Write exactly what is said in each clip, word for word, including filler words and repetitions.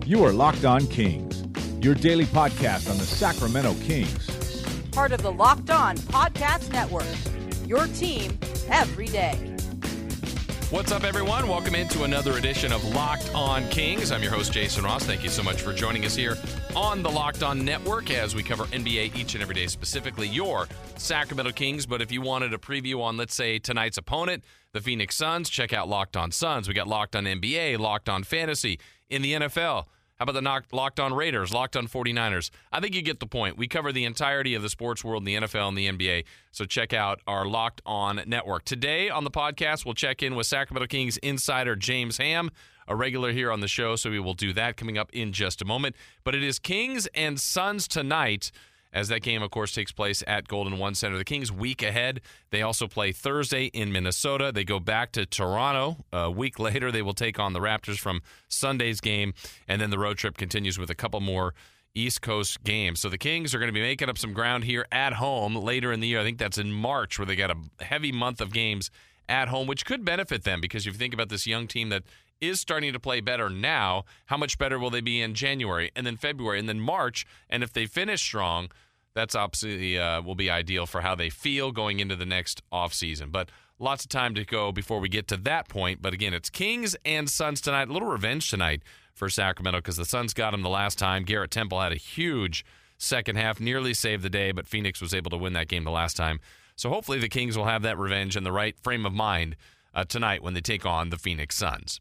You are Locked On Kings, your daily podcast on the Sacramento Kings. Part of the Locked On Podcast Network, your team every day. What's up, everyone? Welcome into another edition of Locked On Kings. I'm your host, Jason Ross. Thank you so much for joining us here on the Locked On Network as we cover N B A each and every day, specifically your Sacramento Kings. But if you wanted a preview on, let's say, tonight's opponent, the Phoenix Suns, check out Locked On Suns. We got Locked On N B A, Locked On Fantasy. In the N F L, how about the Locked On Raiders, Locked On forty-niners? I think you get the point. We cover the entirety of the sports world in the N F L and the N B A, so check out our Locked On Network. Today on the podcast, we'll check in with Sacramento Kings insider James Ham, a regular here on the show, so we will do that coming up in just a moment. But it is Kings and Suns tonight, as that game, of course, takes place at Golden One Center. The Kings week ahead. They also play Thursday in Minnesota. They go back to Toronto. A week later, they will take on the Raptors from Sunday's game, and then the road trip continues with a couple more East Coast games. So the Kings are going to be making up some ground here at home later in the year. I think that's in March, where they got a heavy month of games at home, which could benefit them, because if you think about this young team that is starting to play better now, how much better will they be in January and then February and then March? And if they finish strong, that's absolutely uh, will be ideal for how they feel going into the next offseason. But lots of time to go before we get to that point. But again, it's Kings and Suns tonight. A little revenge tonight for Sacramento, because the Suns got them the last time. Garrett Temple had a huge second half, nearly saved the day, but Phoenix was able to win that game the last time. So hopefully the Kings will have that revenge and the right frame of mind uh, tonight when they take on the Phoenix Suns.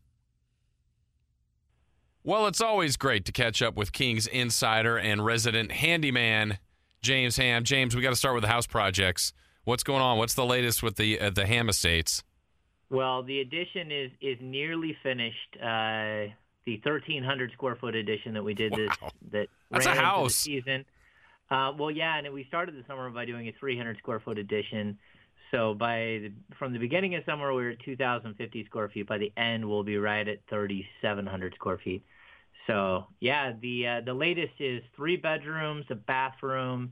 Well, it's always great to catch up with Kings insider and resident handyman James Ham. James, we got to start with the house projects. What's going on? What's the latest with the uh, the Ham estates? Well, the addition is is nearly finished. Uh, the thirteen hundred square foot addition that we did wow. this that That's ran a house. into the season. Uh, well, yeah, and we started the summer by doing a three hundred square foot addition. So by the, from the beginning of summer, we were at two thousand fifty square feet. By the end, we'll be right at thirty-seven hundred square feet. So, yeah, the uh, the latest is three bedrooms, a bathroom,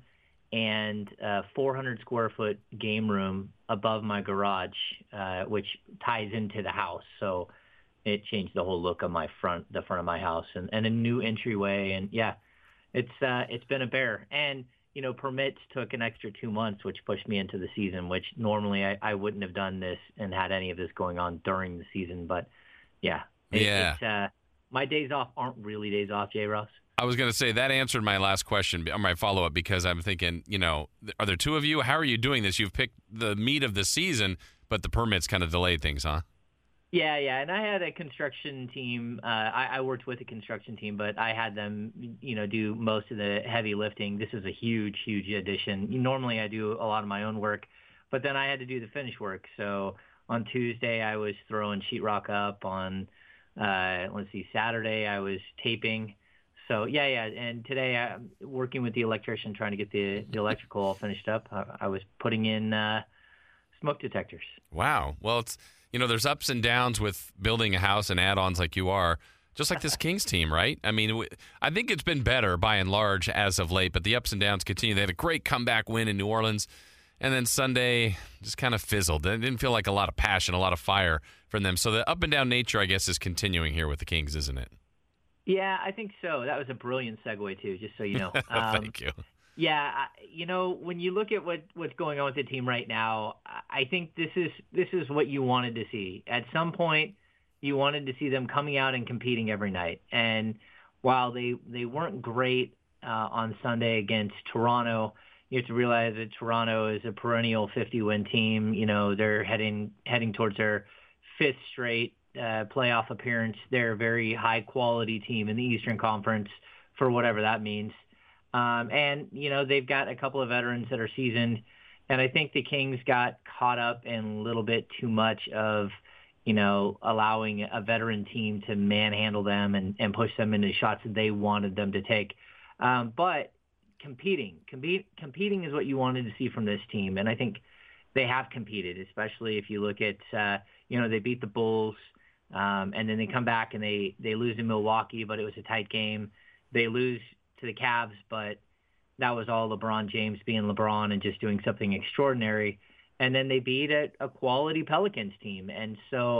and a four hundred square foot game room above my garage, uh, which ties into the house. So it changed the whole look of my front, the front of my house, and, and a new entryway. And, yeah, it's uh, it's been a bear. And, you know, permits took an extra two months, which pushed me into the season, which normally I, I wouldn't have done this and had any of this going on during the season. But, yeah, it, yeah. it's uh, my days off aren't really days off, J. Ross. I was going to say that answered my last question, or my follow-up, because I'm thinking, you know, are there two of you? How are you doing this? You've picked the meat of the season, but the permits kind of delayed things, huh? Yeah, yeah, and I had a construction team. Uh, I, I worked with a construction team, but I had them, you know, do most of the heavy lifting. This is a huge, huge addition. Normally I do a lot of my own work, but then I had to do the finish work. So on Tuesday I was throwing sheetrock up. On, uh, let's see, Saturday I was taping. So, yeah, yeah, and today I'm working with the electrician trying to get the, the electrical all finished up. I, I was putting in uh, smoke detectors. Wow. Well, it's, you know, there's ups and downs with building a house and add-ons like you are, just like this Kings team, right? I mean, I think it's been better by and large as of late, but the ups and downs continue. They had a great comeback win in New Orleans, and then Sunday just kind of fizzled. It didn't feel like a lot of passion, a lot of fire from them. So the up and down nature, I guess, is continuing here with the Kings, isn't it? Yeah, I think so. That was a brilliant segue, too, just so you know. Um, Thank you. Yeah, you know, when you look at what, what's going on with the team right now, I think this is this is what you wanted to see. At some point, you wanted to see them coming out and competing every night. And while they, they weren't great uh, on Sunday against Toronto, you have to realize that Toronto is a perennial fifty-win team. You know, they're heading heading towards their fifth straight Uh, playoff appearance. They're a very high-quality team in the Eastern Conference, for whatever that means. Um, and, you know, they've got a couple of veterans that are seasoned, and I think the Kings got caught up in a little bit too much of, you know, allowing a veteran team to manhandle them and, and push them into shots that they wanted them to take. Um, but competing, compete, competing is what you wanted to see from this team, and I think they have competed, especially if you look at, uh, you know, they beat the Bulls, Um, and then they come back and they, they lose in Milwaukee, but it was a tight game. They lose to the Cavs, but that was all LeBron James being LeBron and just doing something extraordinary. And then they beat a, a quality Pelicans team. And so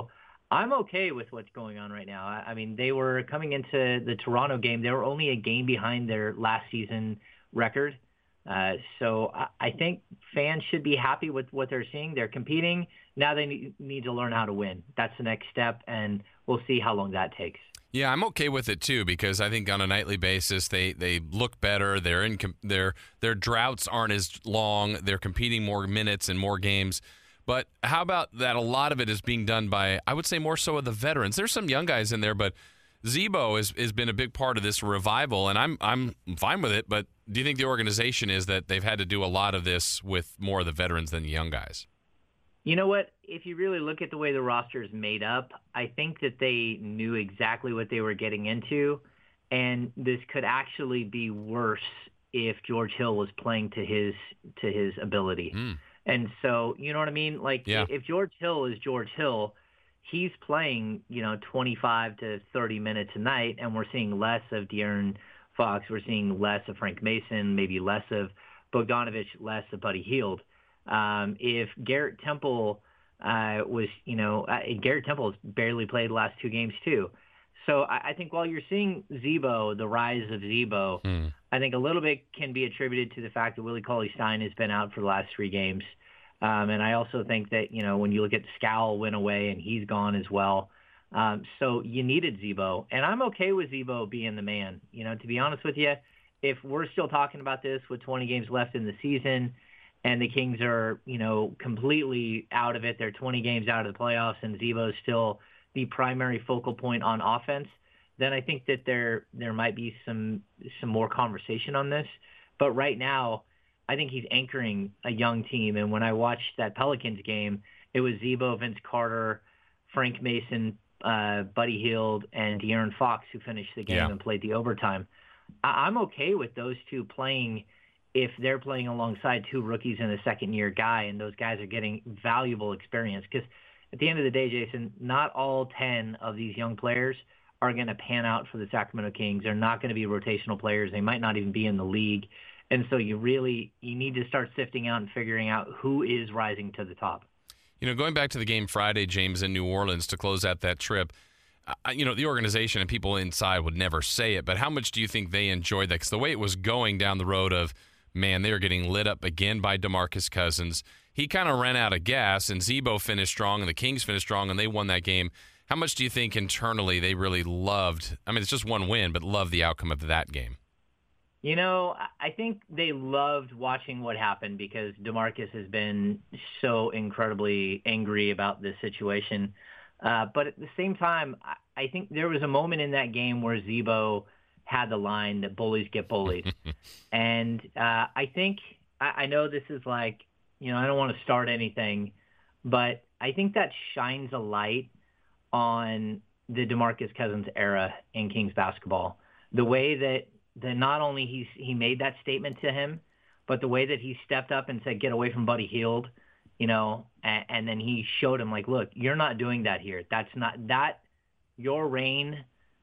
I'm okay with what's going on right now. I, I mean, they were coming into the Toronto game. They were only a game behind their last season record. Uh, so I, I think fans should be happy with what they're seeing. They're competing. Now they need, need to learn how to win. That's the next step, and we'll see how long that takes. Yeah, I'm okay with it too because I think on a nightly basis they, they look better. They're in their their droughts aren't as long. They're competing more minutes and more games. But how about that? A lot of it is being done by, I would say, more so of the veterans. There's some young guys in there, but Z-Bo has, has been a big part of this revival, and I'm I'm fine with it. But do you think the organization is that they've had to do a lot of this with more of the veterans than the young guys? You know what? If you really look at the way the roster is made up, I think that they knew exactly what they were getting into, and this could actually be worse if George Hill was playing to his to his ability. Mm. And so, you know what I mean? Like, yeah. If George Hill is George Hill, he's playing, you know, twenty-five to thirty minutes a night, and we're seeing less of De'Aaron Fox. We're seeing less of Frank Mason, maybe less of Bogdanovich, less of Buddy Hield. Um, if Garrett Temple uh, was, you know, uh, Garrett Temple has barely played the last two games too. So I, I think while you're seeing Z-Bo, the rise of Z-Bo, hmm. I think a little bit can be attributed to the fact that Willie Cauley-Stein has been out for the last three games. Um, and I also think that, you know, when you look at Scal went away and he's gone as well. Um, so you needed Z-Bo. And I'm okay with Z-Bo being the man. You know, to be honest with you, if we're still talking about this with twenty games left in the season and the Kings are, you know, completely out of it, they're twenty games out of the playoffs and Z-Bo is still the primary focal point on offense, then I think that there there might be some some more conversation on this. But right now, I think he's anchoring a young team. And when I watched that Pelicans game, it was Z-Bo, Vince Carter, Frank Mason, uh, Buddy Hield, and De'Aaron Fox who finished the game yeah. and played the overtime. I- I'm okay with those two playing if they're playing alongside two rookies and a second-year guy, and those guys are getting valuable experience. Because at the end of the day, Jason, not all ten of these young players are going to pan out for the Sacramento Kings. They're not going to be rotational players. They might not even be in the league. And so you really you need to start sifting out and figuring out who is rising to the top. You know, going back to the game Friday, James, in New Orleans to close out that trip, uh, you know, the organization and people inside would never say it, but how much do you think they enjoyed that? Because the way it was going down the road of, man, they are getting lit up again by DeMarcus Cousins. He kind of ran out of gas, and Z-Bo finished strong, and the Kings finished strong, and they won that game. How much do you think internally they really loved? I mean, it's just one win, but loved the outcome of that game. You know, I think they loved watching what happened because DeMarcus has been so incredibly angry about this situation. Uh, but at the same time, I think there was a moment in that game where Z-Bo had the line that bullies get bullied. and uh, I think, I, I know this is like, you know, I don't want to start anything, but I think that shines a light on the DeMarcus Cousins era in Kings basketball. The way that, that not only he's, he made that statement to him, but the way that he stepped up and said, get away from Buddy Hield, you know, and, and then he showed him like, look, you're not doing that here. That's not that your reign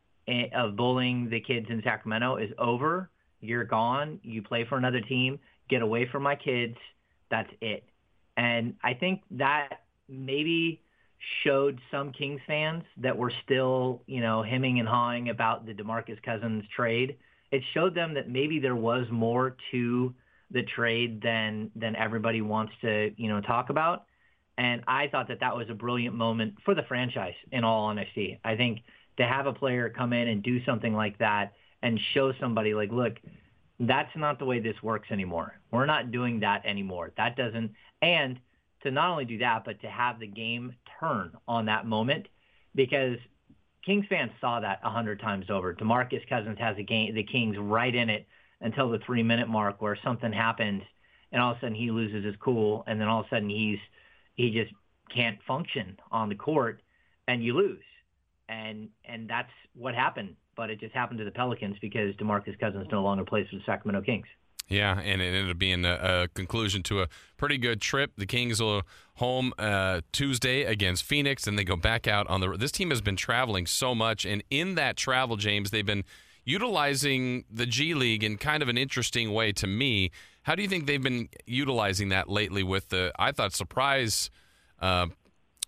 of bullying the kids in Sacramento is over. You're gone. You play for another team. Get away from my kids. That's it. And I think that maybe showed some Kings fans that were still, you know, hemming and hawing about the DeMarcus Cousins trade. It showed them that maybe there was more to the trade than than everybody wants to, you know, talk about. And I thought that that was a brilliant moment for the franchise, in all honesty. I think to have a player come in and do something like that and show somebody like, look, that's not the way this works anymore. We're not doing that anymore. That doesn't – and to not only do that, but to have the game turn on that moment, because Kings fans saw that a hundred times over. DeMarcus Cousins has a game, the Kings right in it until the three-minute mark where something happens, and all of a sudden he loses his cool, and then all of a sudden he's he just can't function on the court, and you lose. And and that's what happened. But it just happened to the Pelicans because DeMarcus Cousins no longer plays for the Sacramento Kings. Yeah, and it ended up being a, a conclusion to a pretty good trip. The Kings will home uh, Tuesday against Phoenix, and they go back out on the – this team has been traveling so much, and in that travel, James, they've been utilizing the G League in kind of an interesting way to me. How do you think they've been utilizing that lately with the, I thought, surprise uh,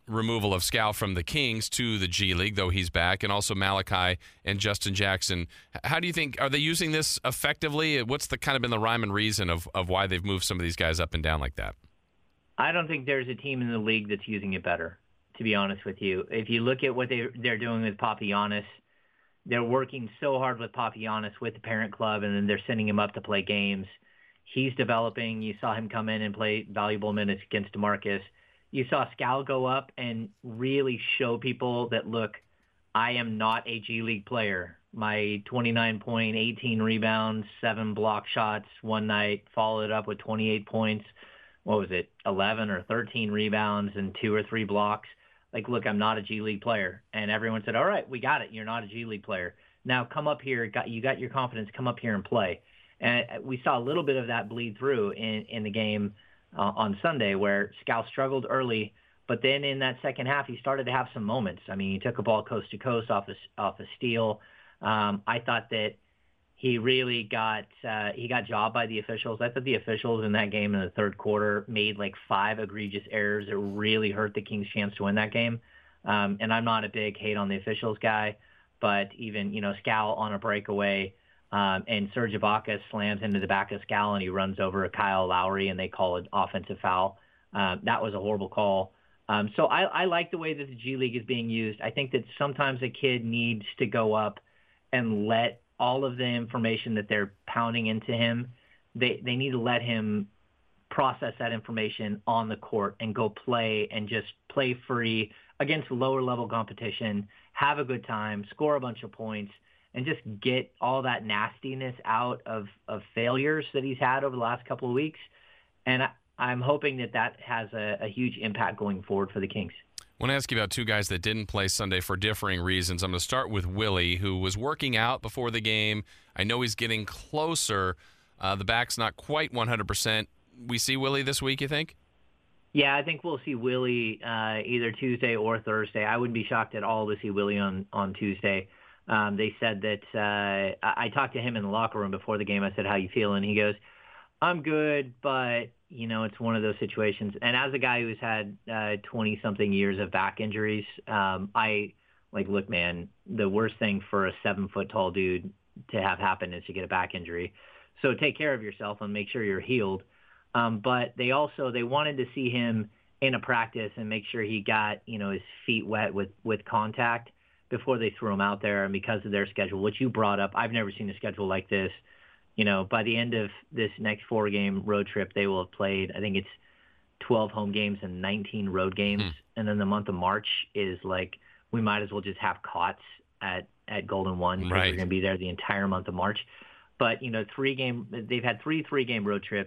removal of Scal from the Kings to the G League, though he's back, and also Malachi and Justin Jackson. How do you think, are they using this effectively? What's the kind of been the rhyme and reason of, of why they've moved some of these guys up and down like that? I don't think there's a team in the league that's using it better, to be honest with you. If you look at what they, they're doing with Papagiannis, they're working so hard with Papagiannis with the parent club, and then they're sending him up to play games. He's developing. You saw him come in and play valuable minutes against DeMarcus. You saw Scal go up and really show people that, look, I am not a G League player. My twenty-nine point, eighteen rebounds, seven block shots one night, followed up with twenty-eight points. What was it, eleven or thirteen rebounds and two or three blocks. Like, look, I'm not a G League player. And everyone said, all right, we got it. You're not a G League player. Now come up here. Got, you got your confidence. Come up here and play. And we saw a little bit of that bleed through in, in the game uh, on Sunday, where Scal struggled early, but then in that second half, he started to have some moments. I mean, he took a ball coast to coast off a, off a steal. Um, I thought that he really got uh, he got jobbed by the officials. I thought the officials in that game in the third quarter made like five egregious errors that really hurt the Kings' chance to win that game. Um, and I'm not a big hate on the officials guy, but even, you know, Scal on a breakaway, Um, and Serge Ibaka slams into the back of Scal, and he runs over Kyle Lowry, and they call it offensive foul. Um, that was a horrible call. Um, so I, I like the way that the G League is being used. I think that sometimes a kid needs to go up and let all of the information that they're pounding into him, they, they need to let him process that information on the court and go play and just play free against lower-level competition, have a good time, score a bunch of points, and just get all that nastiness out of, of failures that he's had over the last couple of weeks. And I, I'm hoping that that has a, a huge impact going forward for the Kings. I want to ask you about two guys that didn't play Sunday for differing reasons. I'm going to start with Willie, who was working out before the game. I know he's getting closer. Uh, the back's not quite one hundred percent. We see Willie this week, you think? Yeah, I think we'll see Willie uh, either Tuesday or Thursday. I wouldn't be shocked at all to see Willie on, on Tuesday. Um, they said that uh, I, I talked to him in the locker room before the game. I said, how you feeling? He goes, I'm good, but, you know, it's one of those situations. And as a guy who's had uh, twenty-something years of back injuries, um, I, like, look, man, the worst thing for a seven-foot-tall dude to have happen is to get a back injury. So take care of yourself and make sure you're healed. Um, but they also, they wanted to see him in a practice and make sure he got, you know, his feet wet with, with contact before they threw him out there. And because of their schedule, which you brought up, I've never seen a schedule like this. You know, by the end of this next four-game road trip, they will have played, I think it's twelve home games and nineteen road games. Mm. And then the month of March is like, we might as well just have cots at, at Golden One because right. we're going to be there the entire month of March. But, you know, three-game, they've had three three-game road trips,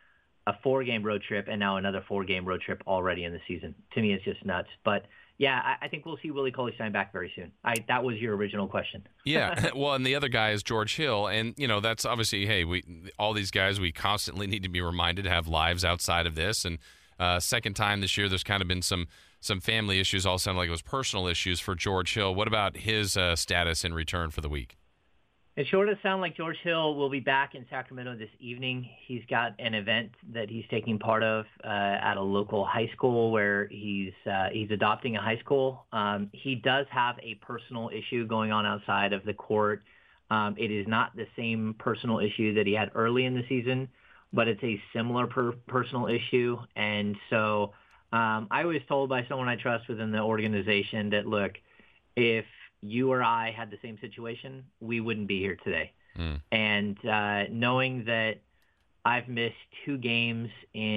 a four-game road trip, and now another four-game road trip already in the season. To me, it's just nuts. But, yeah, I, I think we'll see Willie Cauley-Stein back very soon. I, that was your original question. Yeah, well, and the other guy is George Hill. And, you know, that's obviously, hey, we all these guys, we constantly need to be reminded to have lives outside of this. And uh, second time this year, there's kind of been some some family issues. All sounded like it was personal issues for George Hill. What about his uh, status in return for the week? It sure does sound like George Hill will be back in Sacramento this evening. He's got an event that he's taking part of uh, at a local high school where he's uh, he's adopting a high school. Um, he does have a personal issue going on outside of the court. Um, it is not the same personal issue that he had early in the season, but it's a similar per- personal issue. And so um, I was told by someone I trust within the organization that, look, if you or I had the same situation, we wouldn't be here today. Mm. And uh, knowing that I've missed two games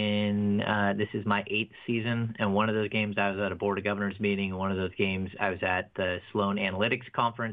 in, uh, this is my eighth season, and one of those games I was at a Board of Governors meeting, and one of those games I was at the Sloan Analytics Conference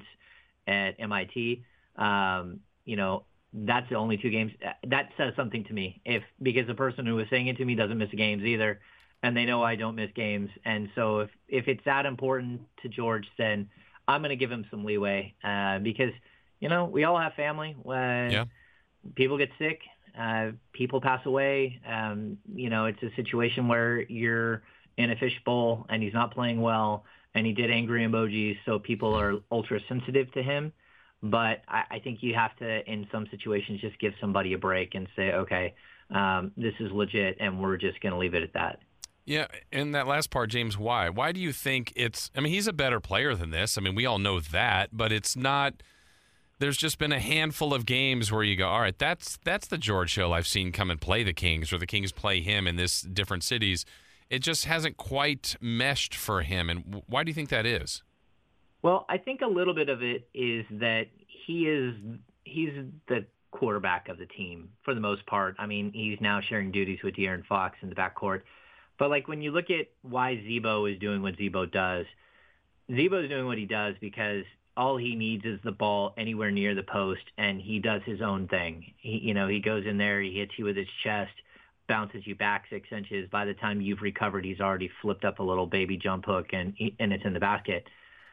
at M I T. Um, you know, that's the only two games. That says something to me, if because the person who was saying it to me doesn't miss games either, and they know I don't miss games. And so if, if it's that important to George, then I'm going to give him some leeway uh, because, you know, we all have family. When yeah. people get sick, uh, people pass away. Um, you know, it's a situation where you're in a fishbowl and he's not playing well, and he did angry emojis, so people are ultra sensitive to him. But I, I think you have to, in some situations, just give somebody a break and say, okay, um, this is legit, and we're just going to leave it at that. Yeah, and that last part, James, why? Why do you think it's – I mean, he's a better player than this. I mean, we all know that, but it's not – there's just been a handful of games where you go, all right, that's that's the George Hill I've seen come and play the Kings, or the Kings play him in this different cities. It just hasn't quite meshed for him. And why do you think that is? Well, I think a little bit of it is that he is he's the quarterback of the team for the most part. I mean, he's now sharing duties with De'Aaron Fox in the backcourt. But, like, when you look at why Z-Bo is doing what Z-Bo does, Z-Bo is doing what he does because all he needs is the ball anywhere near the post, and he does his own thing. He, you know, he goes in there, he hits you with his chest, bounces you back six inches. By the time you've recovered, he's already flipped up a little baby jump hook, and he, and it's in the basket.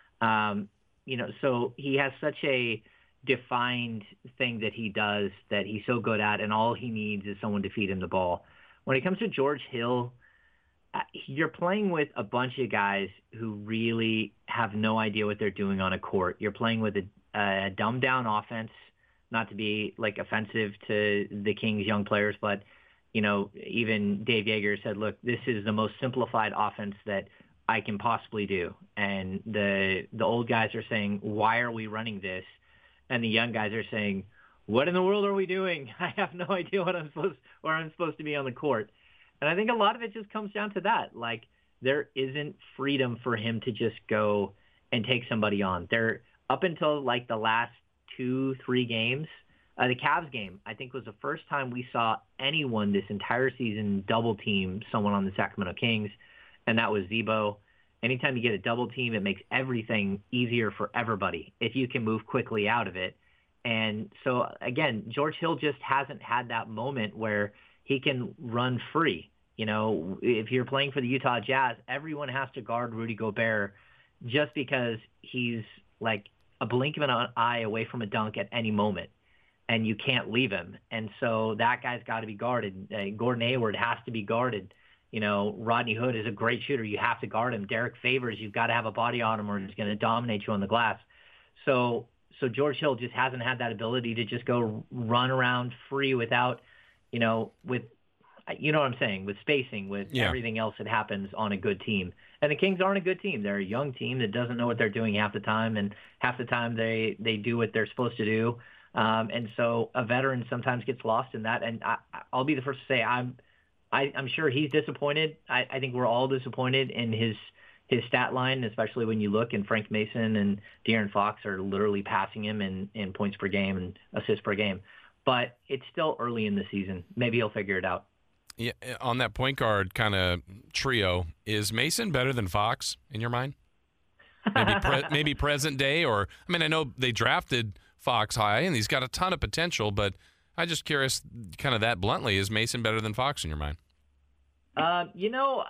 Um, you know, so he has such a defined thing that he does that he's so good at, and all he needs is someone to feed him the ball. When it comes to George Hill, you're playing with a bunch of guys who really have no idea what they're doing on a court. You're playing with a, a dumbed-down offense, not to be, like, offensive to the Kings' young players, but, you know, even Dave Yeager said, look, this is the most simplified offense that I can possibly do. And the the old guys are saying, why are we running this? And the young guys are saying, what in the world are we doing? I have no idea what I'm supposed where I'm supposed to be on the court. And I think a lot of it just comes down to that. Like, there isn't freedom for him to just go and take somebody on. There, up until, like, the last two, three games, uh, the Cavs game, I think, was the first time we saw anyone this entire season double team someone on the Sacramento Kings, and that was Z-Bo. Anytime you get a double team, it makes everything easier for everybody if you can move quickly out of it. And so, again, George Hill just hasn't had that moment where he can run free. You know, if you're playing for the Utah Jazz, everyone has to guard Rudy Gobert just because he's like a blink of an eye away from a dunk at any moment, and you can't leave him. And so that guy's got to be guarded. Uh, Gordon Hayward has to be guarded. You know, Rodney Hood is a great shooter. You have to guard him. Derek Favors, you've got to have a body on him or he's going to dominate you on the glass. So, so George Hill just hasn't had that ability to just go run around free without, you know, with – you know what I'm saying, with spacing, with yeah. everything else that happens on a good team. And the Kings aren't a good team. They're a young team that doesn't know what they're doing half the time, and half the time they, they do what they're supposed to do. Um, and so a veteran sometimes gets lost in that. And I, I'll be the first to say I'm I, I'm sure he's disappointed. I, I think we're all disappointed in his his stat line, especially when you look and Frank Mason and De'Aaron Fox are literally passing him in, in points per game and assists per game. But it's still early in the season. Maybe he'll figure it out. Yeah, on that point guard kind of trio, is Mason better than Fox in your mind? Maybe pre- maybe present day, or I mean, I know they drafted Fox high and he's got a ton of potential, but I'm just curious, kind of that bluntly, is Mason better than Fox in your mind? Uh, you know,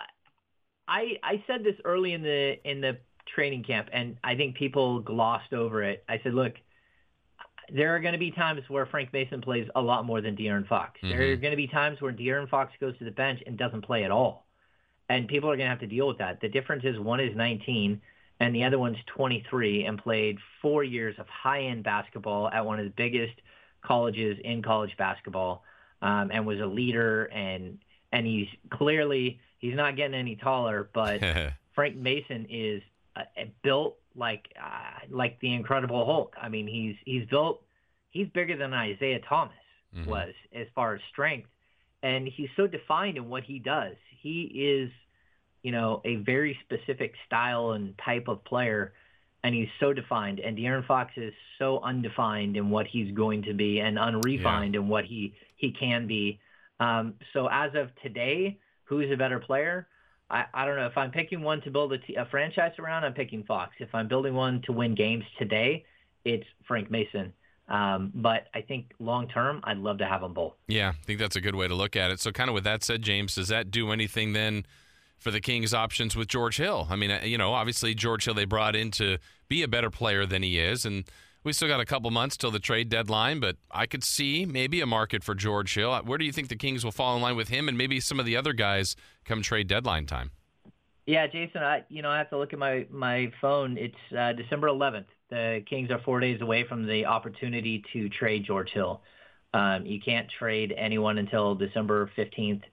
I I said this early in the in the training camp, and I think people glossed over it. I said, look, there are going to be times where Frank Mason plays a lot more than De'Aaron Fox. Mm-hmm. There are going to be times where De'Aaron Fox goes to the bench and doesn't play at all. And people are going to have to deal with that. The difference is one is nineteen and the other one's twenty-three and played four years of high-end basketball at one of the biggest colleges in college basketball, um, and was a leader. And and he's clearly, he's not getting any taller, but Frank Mason is uh, built like uh, like the Incredible Hulk. I mean, he's he's built, he's bigger than Isaiah Thomas mm-hmm. was as far as strength, and he's so defined in what he does. He is, you know, a very specific style and type of player, and he's so defined. And De'Aaron Fox is so undefined in what he's going to be and unrefined yeah. in what he he can be. Um, so as of today, who's a better player? I, I don't know. If I'm picking one to build a, t- a franchise around, I'm picking Fox. If I'm building one to win games today, it's Frank Mason. Um, but I think long-term, I'd love to have them both. Yeah, I think that's a good way to look at it. So kind of with that said, James, does that do anything then for the Kings' options with George Hill? I mean, you know, obviously George Hill they brought in to be a better player than he is, and we still got a couple months till the trade deadline, but I could see maybe a market for George Hill. Where do you think the Kings will fall in line with him and maybe some of the other guys come trade deadline time? Yeah, Jason, I you know I have to look at my, my phone. It's uh, December eleventh. The Kings are four days away from the opportunity to trade George Hill. Um, you can't trade anyone until December fifteenth.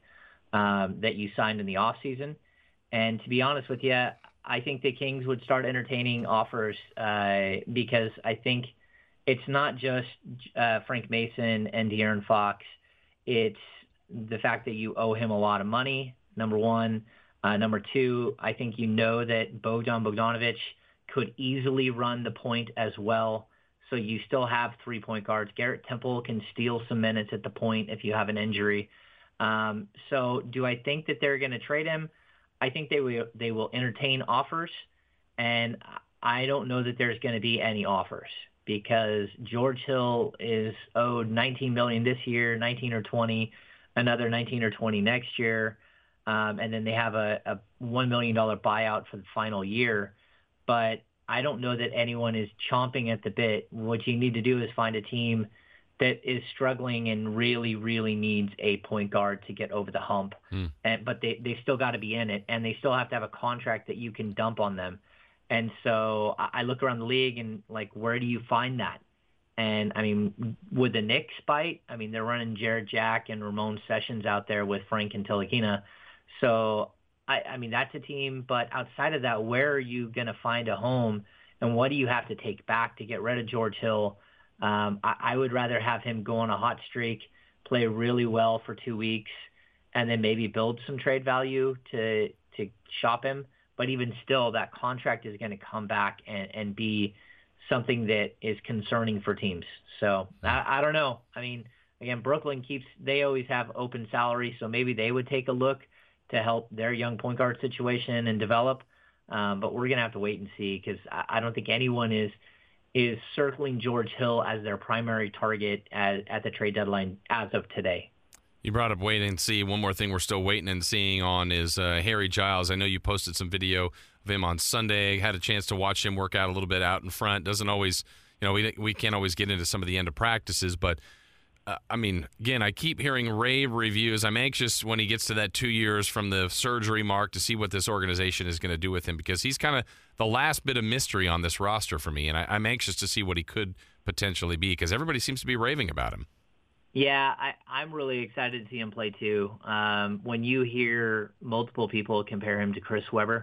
um, that you signed in the offseason. And to be honest with you, I think the Kings would start entertaining offers uh, because I think it's not just uh, Frank Mason and De'Aaron Fox. It's the fact that you owe him a lot of money, number one. Uh, number two, I think you know that Bogdan Bogdanovic could easily run the point as well. So you still have three point guards. Garrett Temple can steal some minutes at the point if you have an injury. Um, so do I think that they're going to trade him? I think they will, they will entertain offers, and I don't know that there's going to be any offers because George Hill is owed nineteen million dollars this year, nineteen or twenty, another nineteen or twenty next year, um, and then they have a, a one million dollars buyout for the final year. But I don't know that anyone is chomping at the bit. What you need to do is find a team that is struggling and really, really needs a point guard to get over the hump. Mm. And, but they, they still got to be in it, and they still have to have a contract that you can dump on them. And so I, I look around the league and, like, where do you find that? And, I mean, would the Knicks bite? I mean, they're running Jared Jack and Ramon Sessions out there with Frank and Ntilikina. So, I, I mean, that's a team. But outside of that, where are you going to find a home, and what do you have to take back to get rid of George Hill? Um, I, I would rather have him go on a hot streak, play really well for two weeks, and then maybe build some trade value to to shop him. But even still, that contract is going to come back and, and be something that is concerning for teams. So I, I don't know. I mean, again, Brooklyn keeps – they always have open salary, so maybe they would take a look to help their young point guard situation and develop. Um, but we're going to have to wait and see because I, I don't think anyone is – is circling George Hill as their primary target at, at the trade deadline as of today. You brought up wait and see. One more thing we're still waiting and seeing on is uh, Harry Giles. I know you posted some video of him on Sunday. Had a chance to watch him work out a little bit out in front. Doesn't always, you know, we we can't always get into some of the end of practices, but uh, I mean, again, I keep hearing rave reviews. I'm anxious when he gets to that two years from the surgery mark to see what this organization is going to do with him because he's kind of the last bit of mystery on this roster for me, and I, I'm anxious to see what he could potentially be because everybody seems to be raving about him. Yeah, I, I'm really excited to see him play too. Um, when you hear multiple people compare him to Chris Webber,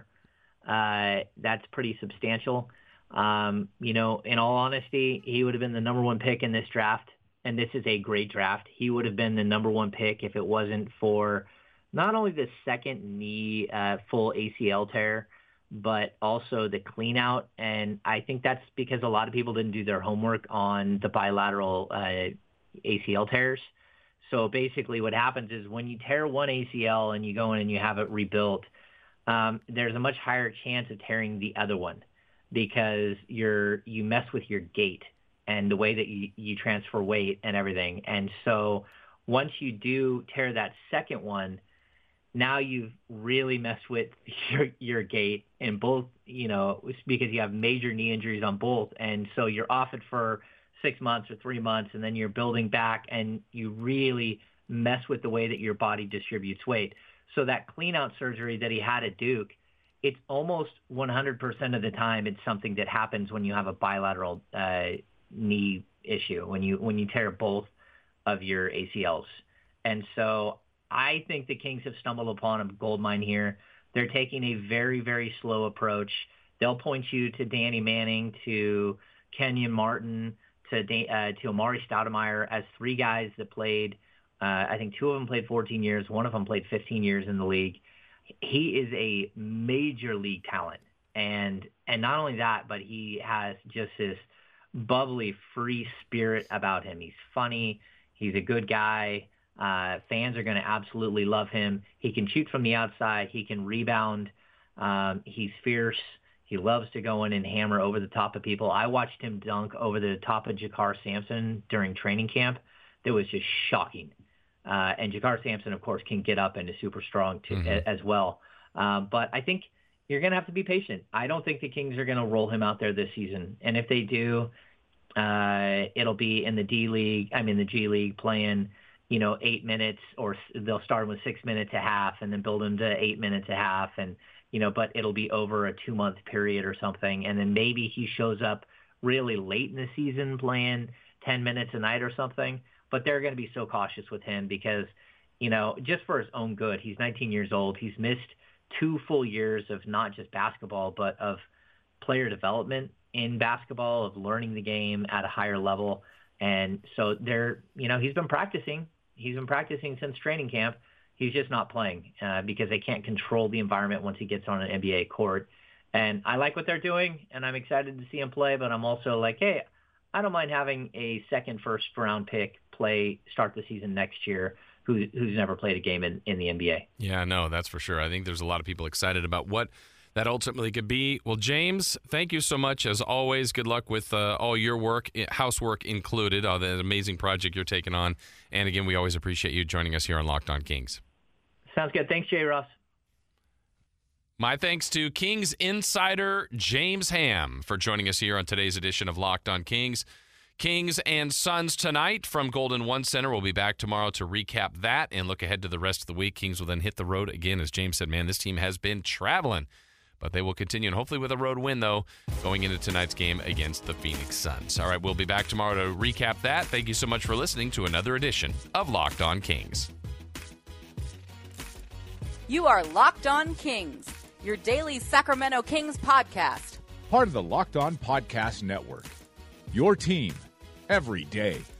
uh, that's pretty substantial. Um, you know, in all honesty, he would have been the number one pick in this draft, and this is a great draft. He would have been the number one pick if it wasn't for not only the second knee uh, full A C L tear, but also the clean out. And I think that's because a lot of people didn't do their homework on the bilateral uh, A C L tears. So basically what happens is when you tear one A C L and you go in and you have it rebuilt, um, there's a much higher chance of tearing the other one because you're, you mess with your gait and the way that you, you transfer weight and everything. And so once you do tear that second one, now you've really messed with your, your gait in both, you know, because you have major knee injuries on both. And so you're off it for six months or three months, and then you're building back, and you really mess with the way that your body distributes weight. So that clean-out surgery that he had at Duke, it's almost one hundred percent of the time it's something that happens when you have a bilateral uh, knee issue, when you when you tear both of your A C Ls. And so I think the Kings have stumbled upon a gold mine here. They're taking a very, very slow approach. They'll point you to Danny Manning, to Kenyon Martin, to uh, to Amari Stoudemire as three guys that played, uh, I think two of them played fourteen years, one of them played fifteen years in the league. He is a major league talent. And and not only that, but he has just this bubbly, free spirit about him. He's funny. He's a good guy. Uh, fans are going to absolutely love him. He can shoot from the outside. He can rebound. Um, he's fierce. He loves to go in and hammer over the top of people. I watched him dunk over the top of Jakar Sampson during training camp. That was just shocking. Uh, and Jakar Sampson, of course, can get up and is super strong too, mm-hmm. as well. Um, but I think you're going to have to be patient. I don't think the Kings are going to roll him out there this season. And if they do, uh, it'll be in the D League, I mean the G League, playing, you know, eight minutes, or they'll start with six minutes a half and then build him to eight minutes a half. And, you know, but it'll be over a two-month period or something. And then maybe he shows up really late in the season playing ten minutes a night or something. But they're going to be so cautious with him because you know, just for his own good. He's nineteen years old. He's missed two full years of not just basketball, but of player development in basketball, of learning the game at a higher level. And so they're, you know, he's been practicing. He's been practicing since training camp. He's just not playing uh, because they can't control the environment once he gets on an N B A court. And I like what they're doing, and I'm excited to see him play, but I'm also like, hey, I don't mind having a second first round pick play, start the season next year, who, who's never played a game in, in the N B A. Yeah, no, that's for sure. I think there's a lot of people excited about what that ultimately could be. Well, James, thank you so much. As always, good luck with uh, all your work, housework included, all the amazing project you're taking on. And again, we always appreciate you joining us here on Locked On Kings. Sounds good. Thanks, Jay Ross. My thanks to Kings insider James Ham for joining us here on today's edition of Locked On Kings. Kings and Suns tonight from Golden One Center. We'll be back tomorrow to recap that and look ahead to the rest of the week. Kings will then hit the road again. As James said, man, this team has been traveling. But they will continue, and hopefully with a road win, though, going into tonight's game against the Phoenix Suns. All right, we'll be back tomorrow to recap that. Thank you so much for listening to another edition of Locked On Kings. You are Locked On Kings, your daily Sacramento Kings podcast. Part of the Locked On Podcast Network. Your team every day.